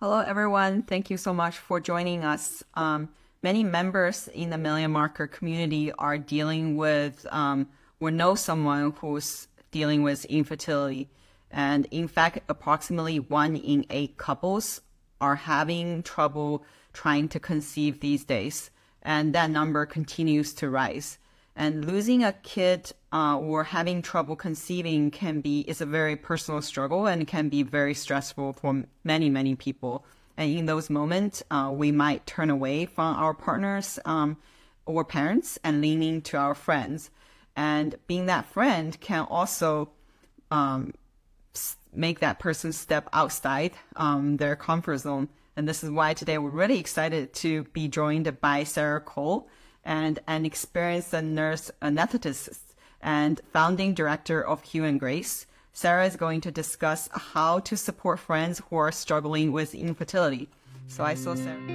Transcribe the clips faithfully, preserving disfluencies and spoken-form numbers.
Hello, everyone. Thank you so much for joining us. Um, many members in the Million Marker community are dealing with um, or know someone who's dealing with infertility. And in fact, approximately one in eight couples are having trouble trying to conceive these days. And that number continues to rise. And losing a kid uh, or having trouble conceiving can be is a very personal struggle and can be very stressful for many, many people. And in those moments, uh, we might turn away from our partners um, or parents and leaning to our friends. And being that friend can also um, make that person step outside um, their comfort zone. And this is why today we're really excited to be joined by Sarah Cole, and an experienced nurse anesthetist and founding director of Hue and Grace. Sarah is going to discuss how to support friends who are struggling with infertility. So I saw Sarah.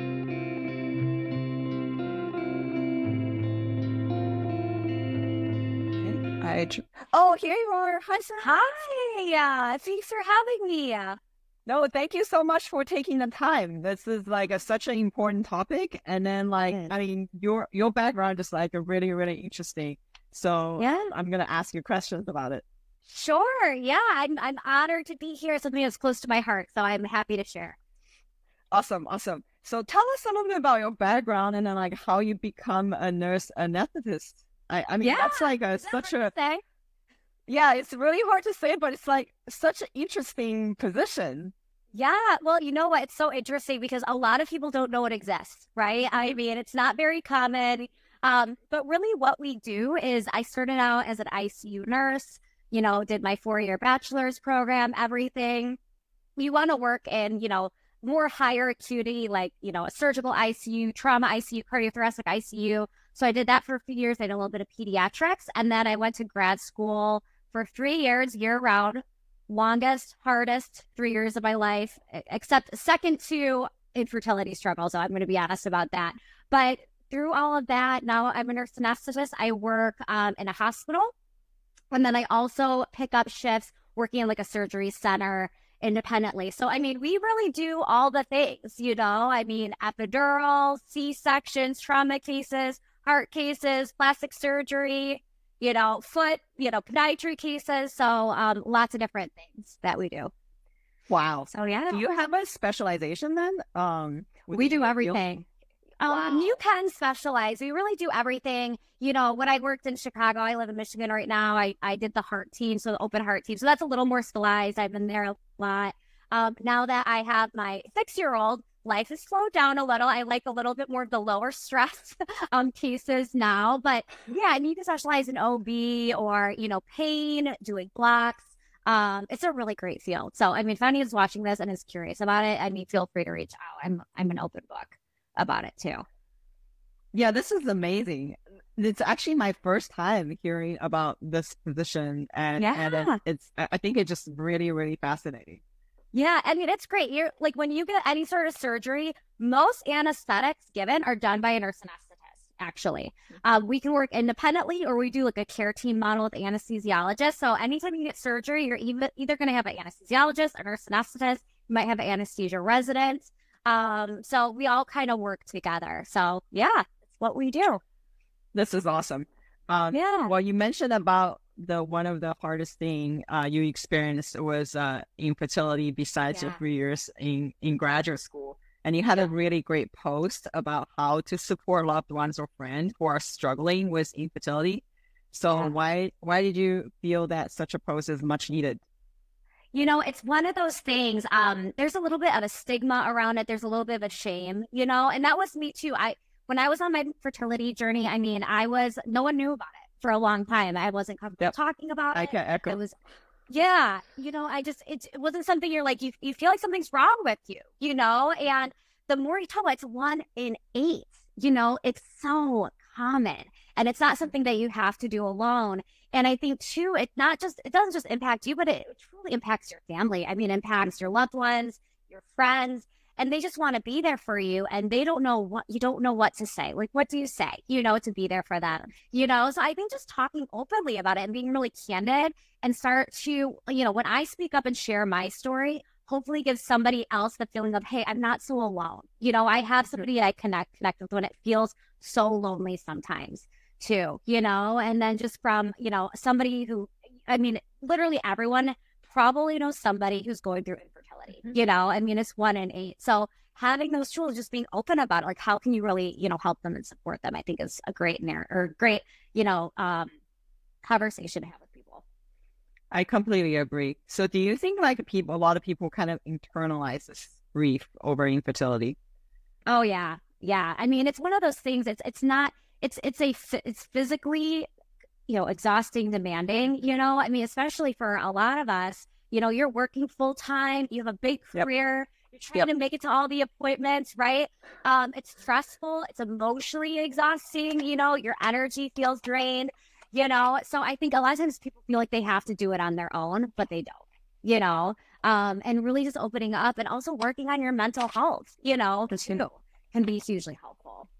Hi. Oh, here you are. Hi, Sarah. Hi. Uh, thanks for having me. No, thank you so much for taking the time. This is like a, such an important topic. And then like, Yes. I mean, your your background is like a really, really interesting. So Yeah. I'm going to ask you questions about it. Sure. Yeah, I'm I'm honored to be here. Something that's close to my heart, so I'm happy to share. Awesome, awesome. So tell us a little bit about your background and then like how you become a nurse anesthetist. I, I mean, Yeah, that's like a, Is that such hard a, to say? yeah, it's really hard to say, but it's like such an interesting position. Yeah, well, you know what? It's so interesting because a lot of people don't know it exists, right? I mean, it's not very common. Um, but really what we do is I started out as an I C U nurse, you know, did my four-year bachelor's program, everything. You want to work in, you know, more higher acuity, like, you know, a surgical I C U, trauma I C U, cardiothoracic I C U. So I did that for a few years. I did a little bit of pediatrics. And then I went to grad school for three years, year round. Longest, hardest three years of my life, e- except second to infertility struggle. So I'm going to be honest about that. But through all of that, now I'm a nurse anesthetist. I work um, in a hospital. And then I also pick up shifts working in like a surgery center independently. So, I mean, we really do all the things, you know, I mean, epidural, C-sections, trauma cases, heart cases, plastic surgery, you know, foot, you know, podiatry cases. So um, lots of different things that we do. Wow. So, yeah, Do you have a specialization then? Um, we within do your field? everything. Um, you can specialize. We really do everything. You know, when I worked in Chicago, I live in Michigan right now. I, I did the heart team, so the open heart team. So that's a little more specialized. I've been there a lot. Um, now that I have my six-year-old, life has slowed down a little. I like a little bit more of the lower stress um, cases now. But yeah, and you can specialize in O B or, you know, pain, doing blocks. Um, it's a really great field. So, I mean, if anyone's watching this and is curious about it, I mean, feel free to reach out. I'm I'm an open book about it too. Yeah, this is amazing. It's actually my first time hearing about this position, and and it, Yeah. it's I I think it's just really really fascinating. Yeah, I mean, it's great. You're like when you get any sort of surgery, most anesthetics given are done by a nurse anesthetist, actually. Um, we can work independently or we do like a care team model with anesthesiologists. So anytime you get surgery, you're either, either going to have an anesthesiologist, a nurse anesthetist, you might have an anesthesia resident. Um, so we all kind of work together. So yeah, it's what we do. This is awesome. Um, Yeah. well, you mentioned about the one of the hardest thing uh, you experienced was uh, infertility besides your Yeah. three years in, in graduate school. And you had a really great post about how to support loved ones or friends who are struggling with infertility. So Yeah. why why did you feel that such a post is much needed? You know, it's one of those things. Um, there's a little bit of a stigma around it. There's a little bit of a shame, you know, and that was me too. I when I was on my fertility journey, I mean, I was no one knew about it for a long time. I wasn't comfortable Yep. talking about I it. can echo. It was, yeah, you know, I just it, it wasn't something you're like you you feel like something's wrong with you, you know, and the more you talk about it, it's one in eight, you know, it's so common, and it's not something that you have to do alone. And I think too, it not just it doesn't just impact you, but it truly impacts your family. I mean, it impacts your loved ones, your friends, and they just want to be there for you, and they don't know what you don't know what to say. Like, what do you say? You know, to be there for them. You know, so I think just talking openly about it and being really candid and start to, you know, when I speak up and share my story, hopefully gives somebody else the feeling of, hey, I'm not so alone. You know, I have somebody I connect connect with when it feels so lonely sometimes too, you know, and then just from, you know, somebody who, I mean, literally everyone probably knows somebody who's going through infertility, mm-hmm. you know, I mean, it's one in eight. So having those tools, just being open about it, like how can you really, you know, help them and support them, I think is a great narr- or great, you know, um, conversation to have with people. I completely agree. So do you think like people, a lot of people kind of internalize this grief over infertility? Oh yeah. Yeah. I mean, it's one of those things, it's, it's not, it's, it's a, it's physically, you know, exhausting, demanding, you know, I mean, especially for a lot of us, you know, you're working full time, you have a big career, yep. you're trying yep. to make it to all the appointments, right? Um, it's stressful, it's emotionally exhausting, you know, your energy feels drained, you know, so I think a lot of times people feel like they have to do it on their own, but they don't, you know, um, and really just opening up and also working on your mental health, you know, too, can be hugely helpful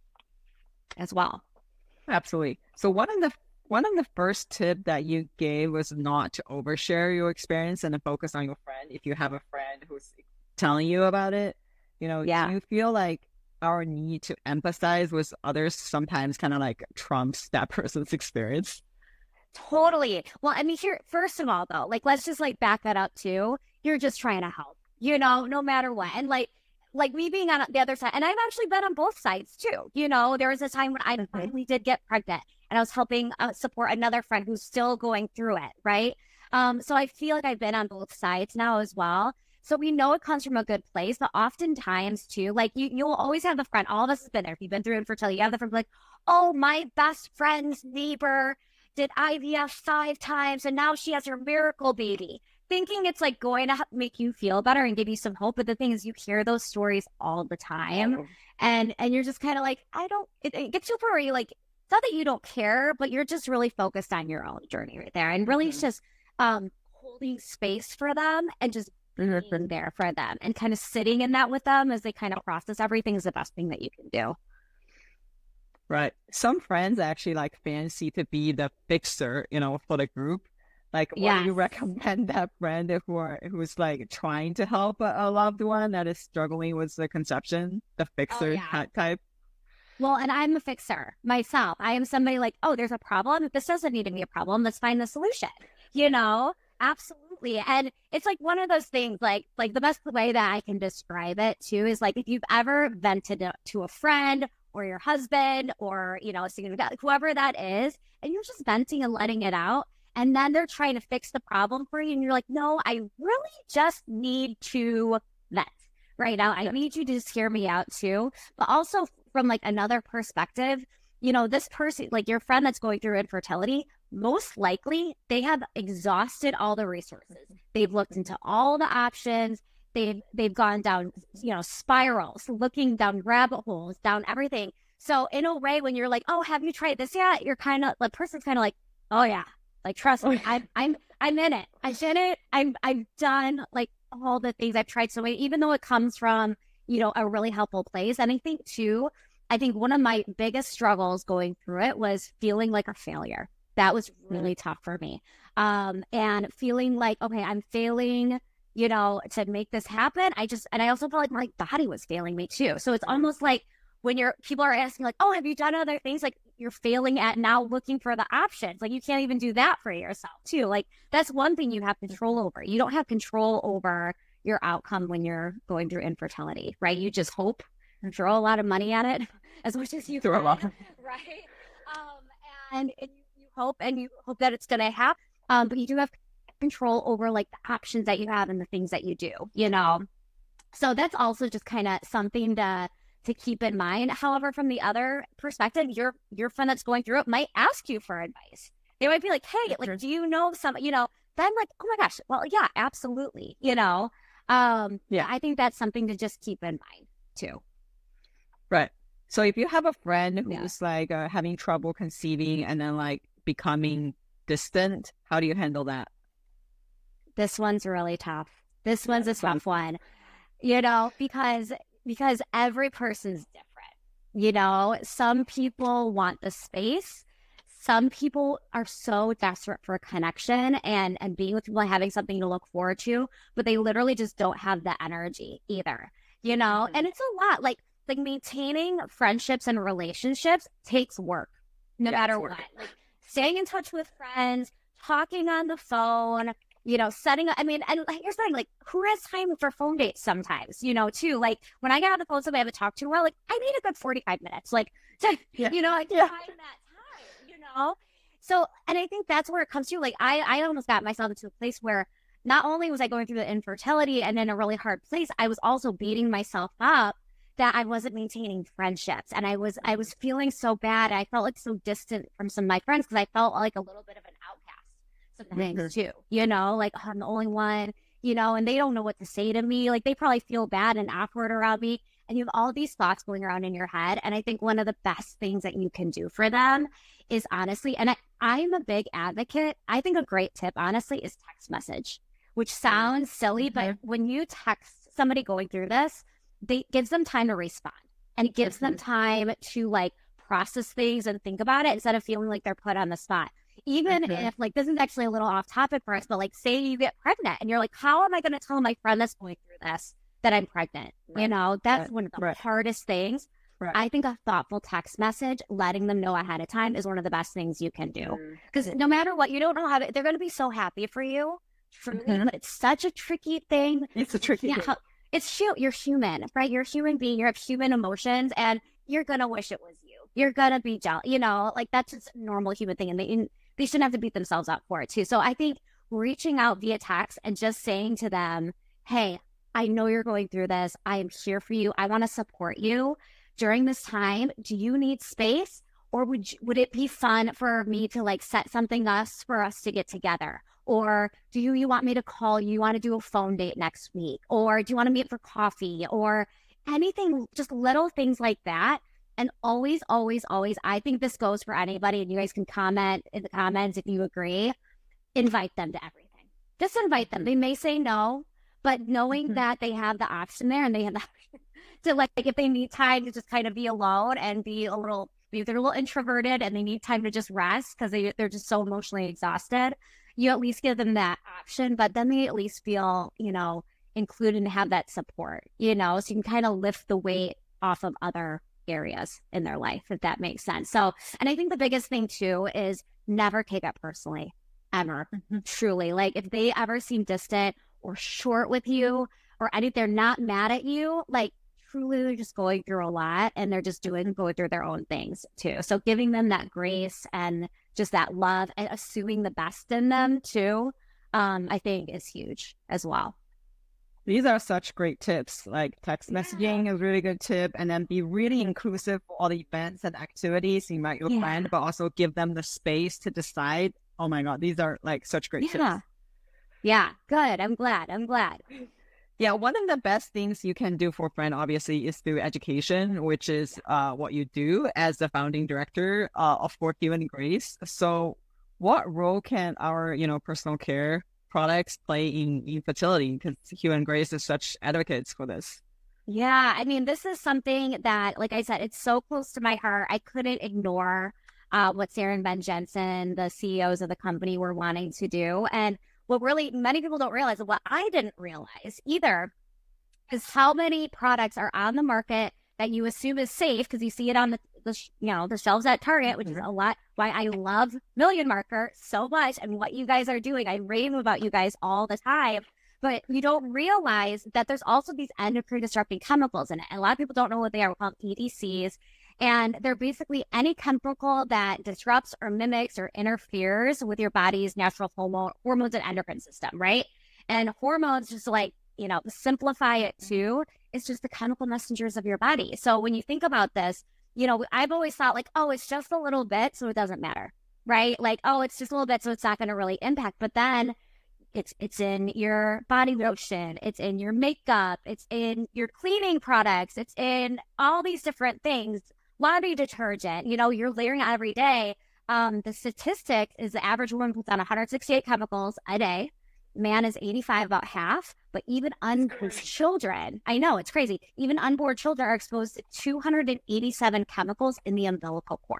as well. Absolutely. So one of the One of the first tip that you gave was not to overshare your experience and to focus on your friend. If you have a friend who's telling you about it, you know, yeah. do you feel like our need to empathize with others sometimes kind of like trumps that person's experience? Totally. Well, I mean, here, first of all, though, like, let's just like back that up too. You're just trying to help, you know, no matter what. And like, like me being on the other side, and I've actually been on both sides too. You know, there was a time when I finally did get pregnant and I was helping uh, support another friend who's still going through it. Right. Um, so I feel like I've been on both sides now as well. So we know it comes from a good place, but oftentimes too, like you, you'll always have the friend, all of us have been there. If you've been through infertility, you have the friend like, oh, my best friend's neighbor did I V F five times and now she has her miracle baby. Thinking it's like going to make you feel better and give you some hope. But the thing is, you hear those stories all the time. Oh. And and you're just kind of like, I don't, it, it gets to a point where you like, it's not that you don't care, but you're just really focused on your own journey right there. And really mm-hmm. it's just um, holding space for them and just being mm-hmm. there for them and kind of sitting in that with them as they kind of process everything is the best thing that you can do. Right. Some friends actually like fancy to be the fixer, you know, for the group. Like, what yes. do you recommend that friend who are who's like trying to help a, a loved one that is struggling with the conception, the fixer oh, yeah. type? Well, and I'm a fixer myself. I am somebody like, oh, there's a problem. This doesn't need to be a problem. Let's find the solution. You know, absolutely. And it's like one of those things. Like, like the best way that I can describe it too is like if you've ever vented to a friend or your husband or you know a significant whoever that is, and you're just venting and letting it out. And then they're trying to fix the problem for you. And you're like, no, I really just need to vent right now. I need you to just hear me out too. But also from like another perspective, you know, this person, like your friend that's going through infertility, most likely they have exhausted all the resources. They've looked into all the options. They've, they've gone down, you know, spirals, looking down rabbit holes, down everything. So in a way, when you're like, oh, have you tried this yet? You're kind of, the person's kind of like, oh yeah. Like, trust me, I'm, I'm, I'm in it. I did it. I'm, I've done like all the things I've tried so many, even though it comes from, you know, a really helpful place. And I think too, I think one of my biggest struggles going through it was feeling like a failure. That was really tough for me. Um, and feeling like, okay, I'm failing, you know, to make this happen. I just, and I also felt like my body was failing me too. So it's almost like when you're, people are asking like, oh, have you done other things? Like you're failing at now looking for the options. Like you can't even do that for yourself too. Like that's one thing you have control over. You don't have control over your outcome when you're going through infertility, right? You just hope and throw a lot of money at it as much as you throw can, a lot. right? Um, and, and you, you hope and you hope that it's going to happen. Um, but you do have control over like the options that you have and the things that you do, you know? So that's also just kind of something to to keep in mind. However, from the other perspective, your your friend that's going through it might ask you for advice. They might be like, hey, like, do you know some, you know, then like, oh my gosh, well, yeah, absolutely. You know, um, yeah, I think that's something to just keep in mind too. Right. So if you have a friend who's yeah. like uh, having trouble conceiving and then like becoming distant, how do you handle that? This one's really tough. This one's a tough one, you know, because because every person's different. You know, some people want the space. some people are so desperate for a connection and, and being with people and having something to look forward to, but they literally just don't have the energy either, you know? Mm-hmm. And it's a lot. Like, like maintaining friendships and relationships takes work, no yeah, matter what. Like staying in touch with friends, talking on the phone, you know, setting up, I mean, and here's the thing, like, who has time for phone dates sometimes, you know, too? Like, when I get on the phone with somebody I haven't talked to in a while, like, I need a good forty-five minutes, like, to, yeah. you know, like, yeah. find that time, you know? So, and I think that's where it comes to, like, I, I almost got myself into a place where not only was I going through the infertility and in a really hard place, I was also beating myself up that I wasn't maintaining friendships. And I was, I was feeling so bad. I felt like so distant from some of my friends because I felt like a little bit of an outcast sometimes too, you know, like oh, I'm the only one, you know, and they don't know what to say to me. Like they probably feel bad and awkward around me. And you have all these thoughts going around in your head. And I think one of the best things that you can do for them is honestly, and I, I'm a big advocate. I think a great tip, honestly, is text message, which sounds silly, mm-hmm. but when you text somebody going through this, they gives them time to respond and it gives mm-hmm. them time to like process things and think about it instead of feeling like they're put on the spot. Even mm-hmm. if like, this is actually a little off topic for us, but like say you get pregnant and you're like, how am I going to tell my friend that's going through this that I'm pregnant? Right. You know, that's right. one of the right. hardest things. Right. I think a thoughtful text message, letting them know ahead of time is one of the best things you can do. Because mm-hmm. no matter what, you don't know how to, they're going to be so happy for you. For mm-hmm. me, but it's such a tricky thing. It's a tricky yeah, thing. It's shoot, you're human, right? You're a human being, you have human emotions, and you're gonna wish it was you. You're gonna be jealous, you know, like that's just a normal human thing, and they they shouldn't have to beat themselves up for it too. So I think reaching out via text and just saying to them, hey, I know you're going through this. I am here for you. I want to support you during this time. Do you need space? Or would you, would it be fun for me to like set something up for us to get together? Or do you, you want me to call you? You want to do a phone date next week? Or do you want to meet for coffee? Or anything, just little things like that. And always, always, always, I think this goes for anybody, and you guys can comment in the comments if you agree, invite them to everything. Just invite them. They may say no, but knowing mm-hmm. that they have the option there and they have the option to like, if they need time to just kind of be alone and be a little, maybe they're a little introverted and they need time to just rest because they, they're just so emotionally exhausted, you at least give them that option, but then they at least feel, you know, included and have that support, you know, so you can kind of lift the weight off of other areas in their life, if that makes sense. So, and I think the biggest thing too is never take it personally, ever, mm-hmm. truly. Like if they ever seem distant or short with you or anything, they're not mad at you, like truly they're just going through a lot and they're just doing, going through their own things too. So giving them that grace and just that love and assuming the best in them too, um, I think is huge as well. These are such great tips. Like text messaging yeah. is a really good tip, and then be really inclusive for all the events and activities. You might your yeah. friend, but also give them the space to decide. Oh my God, these are like such great yeah. tips. Yeah, good. I'm glad. I'm glad. Yeah, one of the best things you can do for a friend, obviously, is through education, which is uh, what you do as the founding director uh, of For Hue and Grace. So what role can our, you know, personal care products play in infertility? Because Hue and Grace is such advocates for this. Yeah, I mean, this is something that, like I said, it's so close to my heart. I couldn't ignore uh, what Sarah and Ben Jensen, the C E Os of the company, were wanting to do. And what really many people don't realize, and what I didn't realize either, is how many products are on the market that you assume is safe because you see it on the, the you know the shelves at Target, which is a lot. Why I love Million Marker so much and what you guys are doing. I rave about you guys all the time, but you don't realize that there's also these endocrine disrupting chemicals in it. And a lot of people don't know what they are. We're called E D Cs. And they're basically any chemical that disrupts or mimics or interferes with your body's natural hormone, hormones and endocrine system, right? And hormones, just like, you know, simplify it too, it's just the chemical messengers of your body. So when you think about this, you know, I've always thought like, oh, it's just a little bit, so it doesn't matter, right? Like, oh, it's just a little bit, so it's not going to really impact. But then it's it's in your body lotion, it's in your makeup, it's in your cleaning products, it's in all these different things. Laundry detergent, you know, you're layering it every day. Um, the statistic is the average woman puts on one hundred sixty-eight chemicals a day. Man is eighty-five, about half. But even unborn children, I know, it's crazy. Even unborn children are exposed to two hundred eighty-seven chemicals in the umbilical cord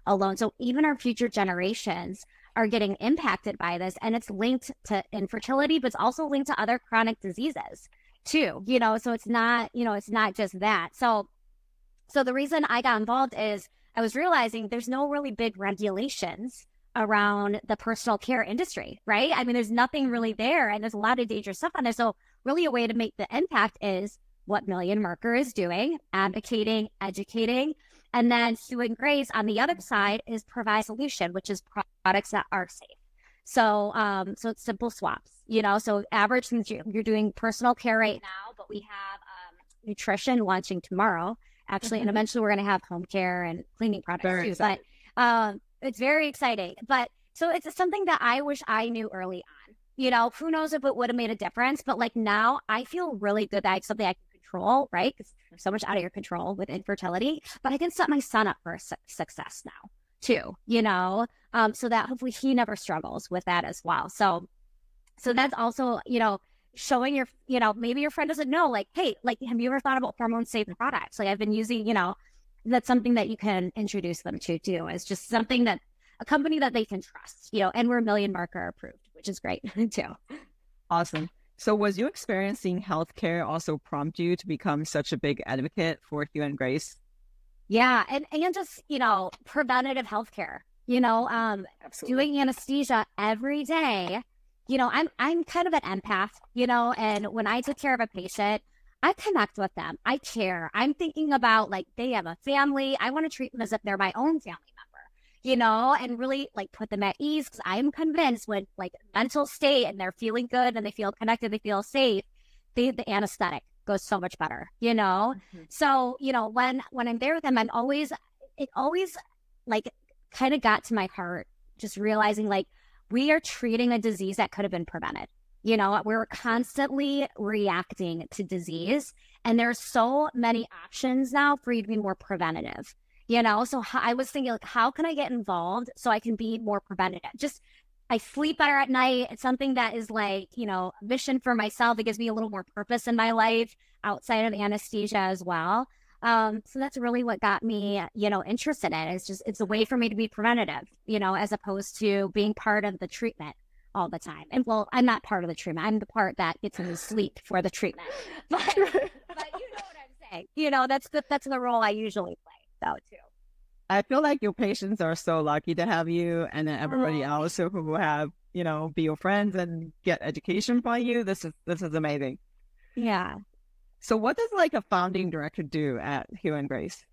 alone. So even our future generations are getting impacted by this, and it's linked to infertility, but it's also linked to other chronic diseases too, you know, so it's not, you know, it's not just that. So, so the reason I got involved is I was realizing there's no really big regulations around the personal care industry, right? I mean, there's nothing really there, and there's a lot of dangerous stuff on there. So really a way to make the impact is what Million Marker is doing, advocating, educating. And then Hue and Grace on the other side is provide solution, which is products that are safe. So, um, so it's simple swaps, you know, so average things you're, you're doing personal care right now, but we have um, nutrition launching tomorrow, actually, mm-hmm. and eventually we're going to have home care and cleaning products very too. Exciting. But um, it's very exciting. But so it's something that I wish I knew early on. You know, who knows if it would have made a difference, but like now I feel really good that it's something I can control, right? Because there's so much out of your control with infertility, but I can set my son up for su- success now too, you know, um, so that hopefully he never struggles with that as well. So, so that's also, you know, showing your, you know, maybe your friend doesn't know, like, hey, like, have you ever thought about hormone safe products? Like I've been using, you know, that's something that you can introduce them to too. It's just something that a company that they can trust, you know, and we're Million Marker approved, which is great too. Awesome. So was you experiencing healthcare also prompt you to become such a big advocate for Hue and Grace? Yeah. And, and just, you know, preventative healthcare, you know, um, Absolutely. Doing anesthesia every day, you know, I'm, I'm kind of an empath, you know, and when I take care of a patient, I connect with them. I care. I'm thinking about like, they have a family. I want to treat them as if they're my own family member, you know, and really like put them at ease. Cause I'm convinced when like mental state and they're feeling good and they feel connected, they feel safe, they, the anesthetic goes so much better, you know? Mm-hmm. So, you know, when, when I'm there with them, I'm always, it always like kind of got to my heart, just realizing like we are treating a disease that could have been prevented. You know, we're constantly reacting to disease, and there's so many options now for you to be more preventative, you know? So I was thinking, like, how can I get involved so I can be more preventative? Just, I sleep better at night. It's something that is like, you know, a mission for myself. It gives me a little more purpose in my life outside of anesthesia as well. Um, so that's really what got me, you know, interested in it. It's just, it's a way for me to be preventative, you know, as opposed to being part of the treatment all the time. And well, I'm not part of the treatment. I'm the part that gets me sleep for the treatment. But, but you know what I'm saying. You know, that's the, that's the role I usually play, though, too. I feel like your patients are so lucky to have you, and then everybody oh. else who have, you know, be your friends and get education from you. This is, this is amazing. Yeah. So what does like a founding director do at Hue and Grace?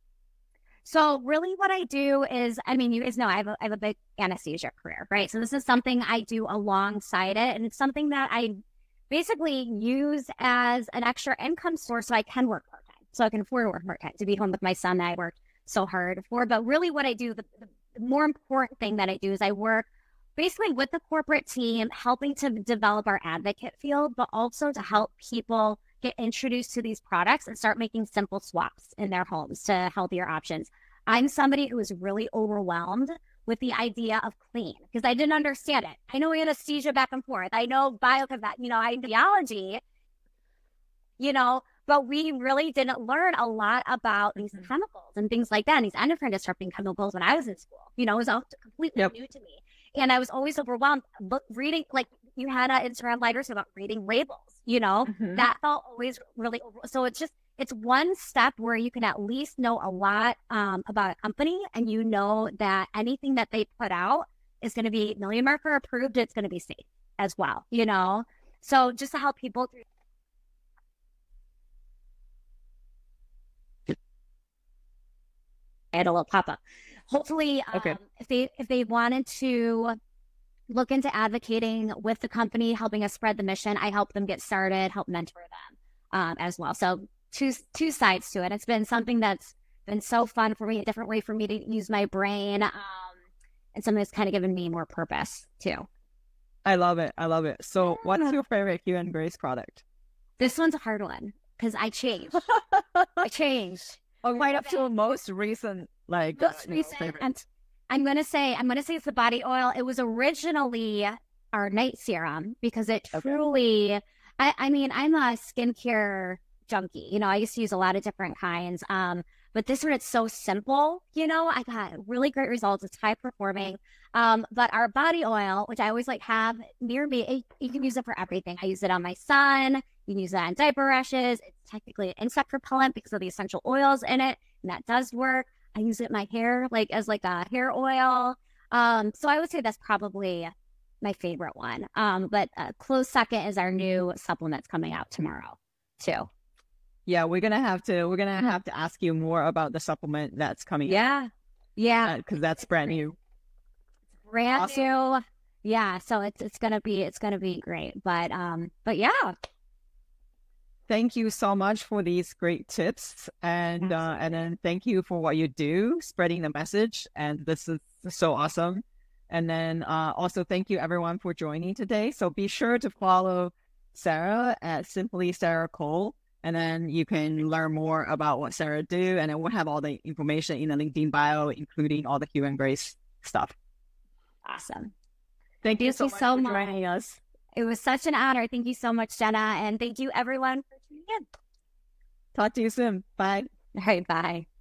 So really what I do is, I mean, you guys know I have a, I have a big anesthesia career, right? So this is something I do alongside it. And it's something that I basically use as an extra income source so I can work part-time. So I can afford to work part-time to be home with my son that I worked so hard for. But really what I do, the, the more important thing that I do is I work basically with the corporate team, helping to develop our advocate field, but also to help people get introduced to these products and start making simple swaps in their homes to healthier options. I'm somebody who was really overwhelmed with the idea of clean because I didn't understand it. I know anesthesia back and forth. I know biochem, you know, ideology, you know, but we really didn't learn a lot about these mm-hmm. chemicals and things like that. And these endocrine disrupting chemicals when I was in school, you know, it was all completely yep. new to me. And I was always overwhelmed look, reading, like you had an Instagram live about reading labels, you know, mm-hmm. that felt always really, so it's just, it's one step where you can at least know a lot um, about a company, and you know that anything that they put out is going to be Million Marker approved. It's going to be safe as well, you know? So just to help people through. I had a little pop-up. Hopefully, um, okay. if they if they wanted to look into advocating with the company, helping us spread the mission, I help them get started, help mentor them um, as well. So two two sides to it. It's been something that's been so fun for me, a different way for me to use my brain, um, and something that's kind of given me more purpose too. I love it. I love it. So what's your favorite Hue and Grace product? This one's a hard one because I changed. I changed. Oh, right up to the most recent, like, most recent. Favorite. And I'm going to say, I'm going to say it's the body oil. It was originally our night serum because it okay. truly, I, I mean, I'm a skincare junkie. You know, I used to use a lot of different kinds. Um, but this one, it's so simple. You know, I got really great results. It's high performing. Um, but our body oil, which I always like have near me, it, you can use it for everything. I use it on my son. You can use it on diaper rashes. It's technically an insect repellent because of the essential oils in it, and that does work. I use it in my hair, like as like a hair oil. Um, so I would say that's probably my favorite one. Um, but a close second is our new supplements coming out tomorrow, too. Yeah, we're gonna have to we're gonna have to ask you more about the supplement that's coming. Yeah, yeah, because uh, that's brand new. Brand awesome. new. Yeah, so it's it's gonna be it's gonna be great. But um, but yeah. Thank you so much for these great tips, and uh, and then thank you for what you do, spreading the message. And this is so awesome. And then uh, also thank you everyone for joining today. So be sure to follow Sarah at Simply Sarah Cole. And then you can learn more about what Sarah do. And then we'll have all the information in the LinkedIn bio, including all the Hue and Grace stuff. Awesome. Thank you thank so you much so for much. joining us. It was such an honor. Thank you so much, Jenna. And thank you everyone for tuning in. Talk to you soon. Bye. All right, bye.